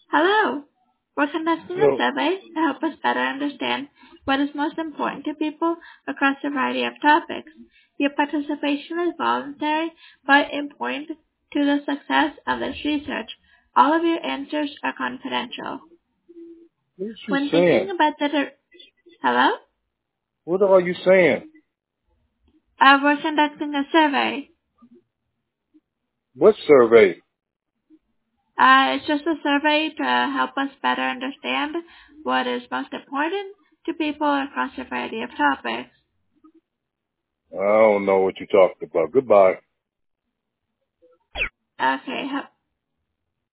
Hello. We're conducting a Hello. survey to help us better understand what is most important to people across a variety of topics. Your participation is voluntary but important to the success of this research. All of your answers are confidential. What is she When thinking saying? about hello? What are you saying? We're conducting a survey. What survey? It's just a survey to help us better understand what is most important to people across a variety of topics. I don't know what you're talking about. Goodbye. Okay,